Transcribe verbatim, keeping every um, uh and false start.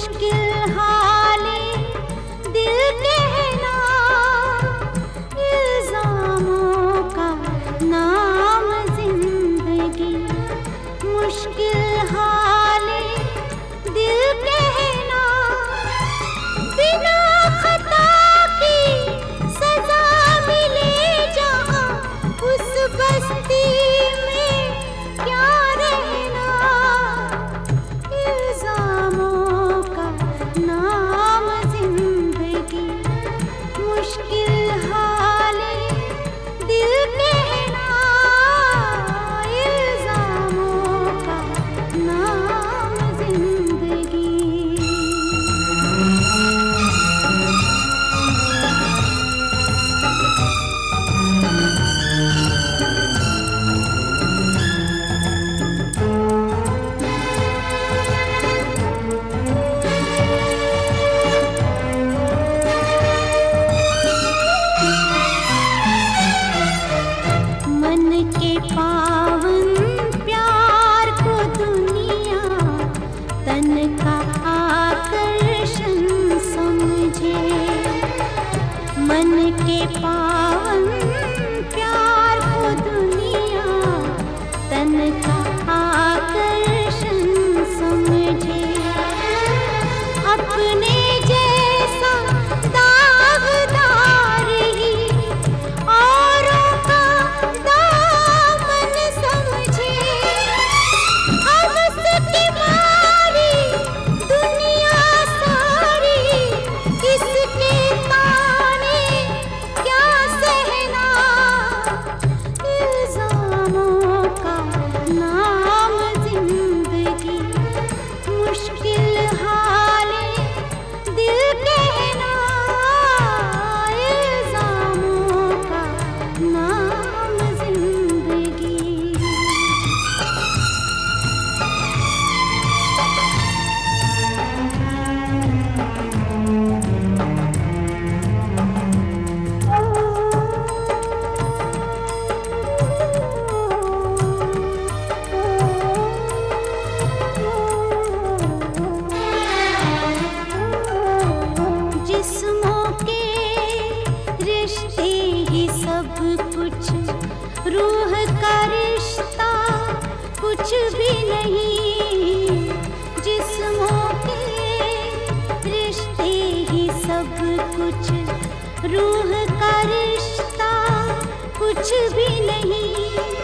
मुश्किल हाले दिल कहना, इल्जामों का नाम जिंदगी। मुश्किल हाले दिल कहना, बिना खता की सजा मिले जहाँ उस बस्ती में क्या रहना। इल्जामों का नाम जिंदगी। मुश्किल हाले दिल कहना, इल्जामों का नाम जिंदगी। मन के पावन प्यार को दुनिया तन का आकर्षण समझे। मन के पावन प्यार को दुनिया तन का आकर्षण समझे। अपने जैसा दागदार ही औरों का दामन समझे। हमसे मारी दुनिया सारी, किसके ताने क्या सहना। इल्जामों का नाम जिंदगी। मुश्किल हाले दिल कहना, इल्जामों का नाम जिंदगी। जिस्मों के रिश्ते ही सब कुछ, रूह का रिश्ता कुछ भी नहीं। जिस्मों के रिश्ते ही सब कुछ, रूह का रिश्ता कुछ भी नहीं।